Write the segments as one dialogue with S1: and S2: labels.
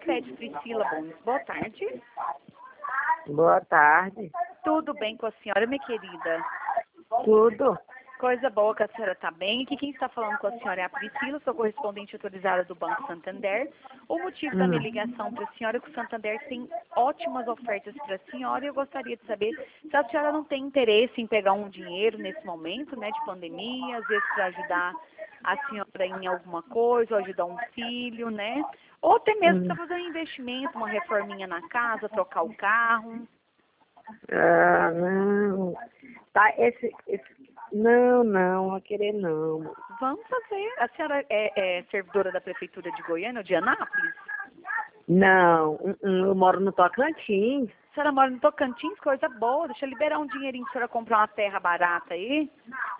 S1: Pet Priscila, boa tarde.
S2: Boa tarde.
S1: Tudo bem com a senhora, minha querida?
S2: Tudo.
S1: Coisa boa que a senhora está bem. Aqui quem está falando com a senhora é a Priscila, sou correspondente autorizada do Banco Santander. O motivo da minha ligação para a senhora é que o Santander tem ótimas ofertas para a senhora e eu gostaria de saber se a senhora não tem interesse em pegar um dinheiro nesse momento, né, de pandemia, às vezes para ajudar a senhora em alguma coisa, ou ajudar um filho, né? Ou até mesmo para fazer um investimento, uma reforminha na casa, trocar o carro.
S2: Ah, não. Tá, não, vou querer não.
S1: Vamos fazer. A senhora é servidora da Prefeitura de Goiânia ou de Anápolis?
S2: Não, eu moro no Tocantins.
S1: A senhora mora no Tocantins, coisa boa. Deixa eu liberar um dinheirinho para a senhora comprar uma terra barata aí.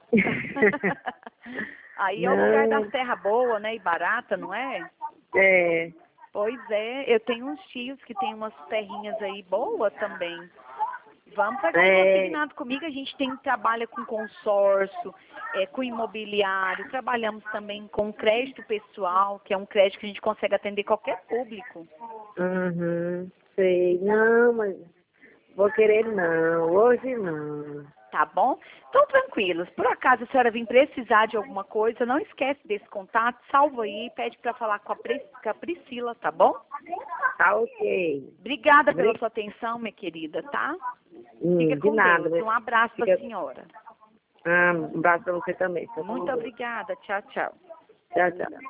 S1: Aí é o lugar
S2: Não,
S1: das terras boas, né? E barata, não é?
S2: é,
S1: Pois é, eu tenho uns tios que tem umas terrinhas aí boas também. Vamos fazer um consignado comigo, a gente trabalha com consórcio, com imobiliário, trabalhamos também com crédito pessoal, que é um crédito que a gente consegue atender qualquer público.
S2: sei. Não, mas vou querer não, hoje não.
S1: Tá bom? Então, tranquilos. Por acaso a senhora vir precisar de alguma coisa, não esquece desse contato, salva aí e pede para falar com a Priscila, tá bom?
S2: Tá ok.
S1: Obrigada pela sua atenção, minha querida, tá? Fica
S2: De
S1: com
S2: nada.
S1: Deus. Um abraço para a senhora.
S2: Um abraço pra você também.
S1: Muito obrigada. Tchau, tchau.
S2: Tchau, tchau.